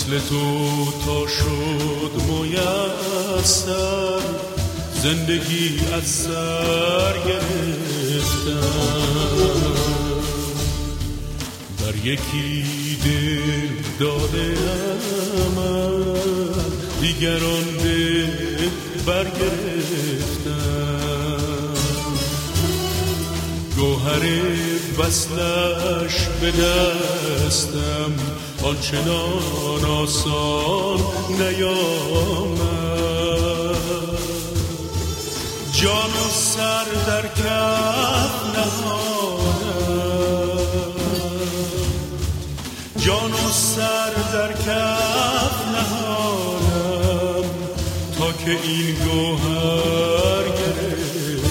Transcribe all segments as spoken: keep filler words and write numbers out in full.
وصل تو تا شد میسر، زندگی از سر گرفتم. بر یکی دل دادم من، دیگران دل برگرفتم. گوهر وصلش به دستم، آنچنان آسان نیامد. جان و سر در کف نهادم، جان و سر در کف نهادم، تا که این گوهر گرفتم.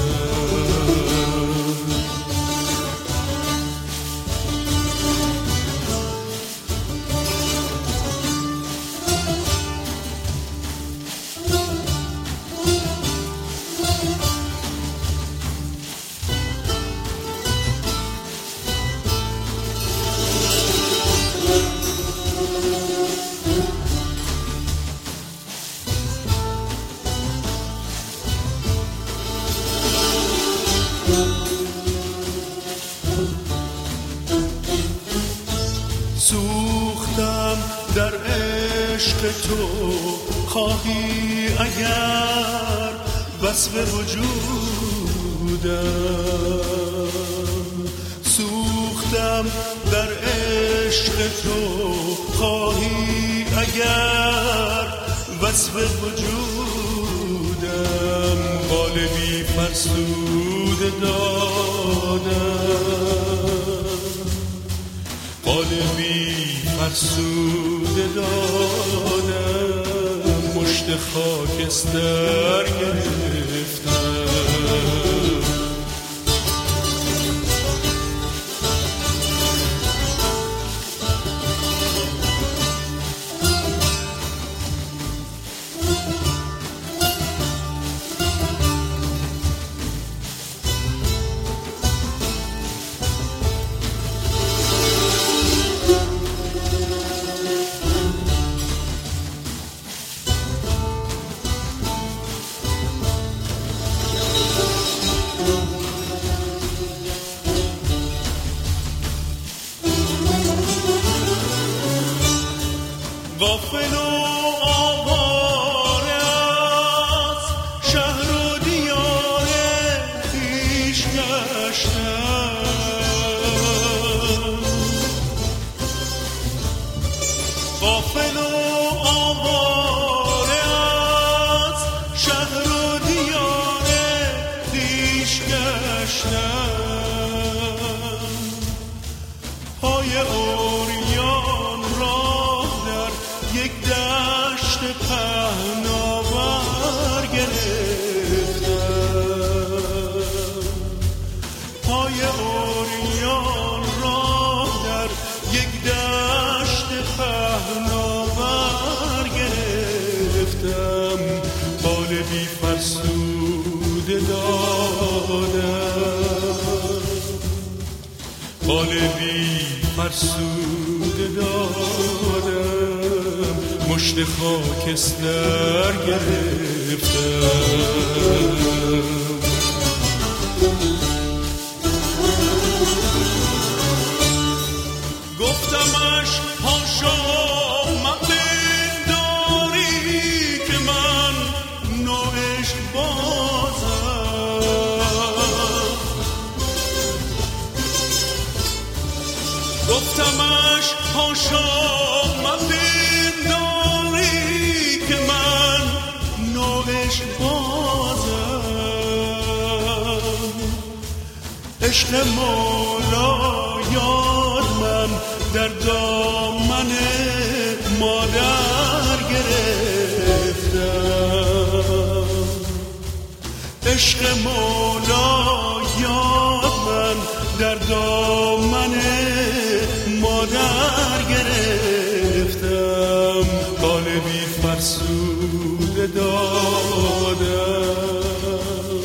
سوختم در عشق تو، خواهی اگر وصف وجودم. سوختم در عشق تو، خواهی اگر وصف وجودم. قالبی فرسود دادم، قالبی فرسود دادم، مشت خاکستر گرفتم. غافل و آواره از شهر و دیار خویش گشتم. غافل و آواره از شهر و دیار خویش گشتم. پای اوریان را یک دشت پهناور گرفتم. پای اوریان را در یک دشت پهناور گرفتم. قالبی فرسود دادم، قالبی فرسود دادم، مشت خاکستر گرفتم. گفتمش هاشا مپنداری که من نوعشق بازم. گفتمش هاشا مپنداری که من نوعشق بازم. عشق مولا یاد من در دامن مادر گرفتم. عشق مولا یاد من در دامن مادر گرفتم. قالبی فرسود دادم،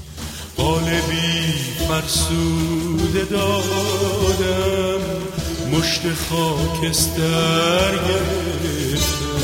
قالبی فرسود دادم، مشت خاکستر گرفتم.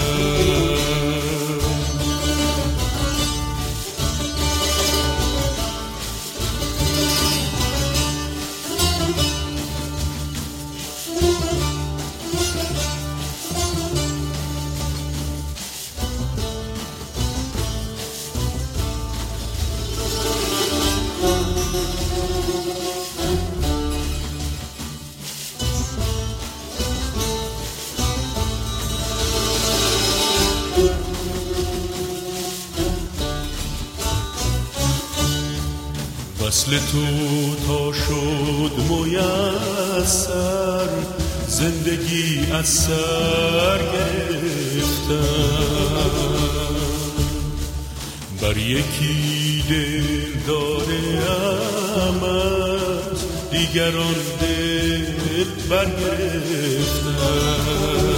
وصل تو تا شد میسر، زندگی از سر گرفتم. بر یکی دل دارمت، دیگران دل برگرفتم.